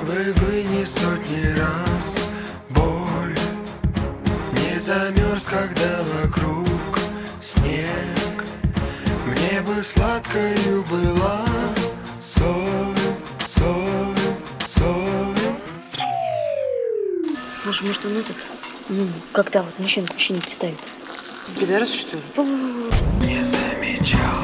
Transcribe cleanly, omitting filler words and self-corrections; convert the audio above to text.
бы вынес сотни раз боль, не замерз, когда вокруг снег. Мне бы сладкою была соль, соль, соль. Слушай, может он этот, когда вот мужчина к мужчине приставит? Пидорас, что ли? Не замечал